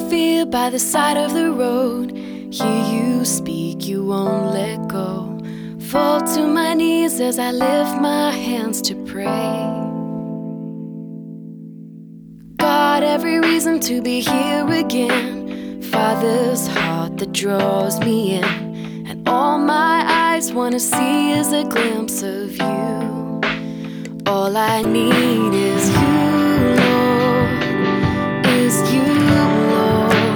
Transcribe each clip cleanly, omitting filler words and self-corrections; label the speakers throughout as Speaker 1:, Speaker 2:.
Speaker 1: fear by the side of the road. Hear you speak, you won't let go. Fall to my knees as I lift my hands to pray. Got every reason to be here again. Father's heart that draws me in, and all my eyes wanna see is a glimpse of you. All I need is you, Lord, is you, Lord.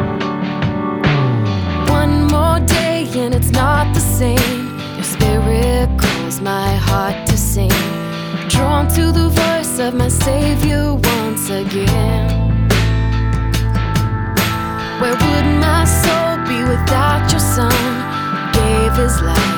Speaker 1: One more day and it's not the same. Your spirit calls my heart to sing, drawn to the voice of my Savior once again. Where would my soul be without your Son? Gave his life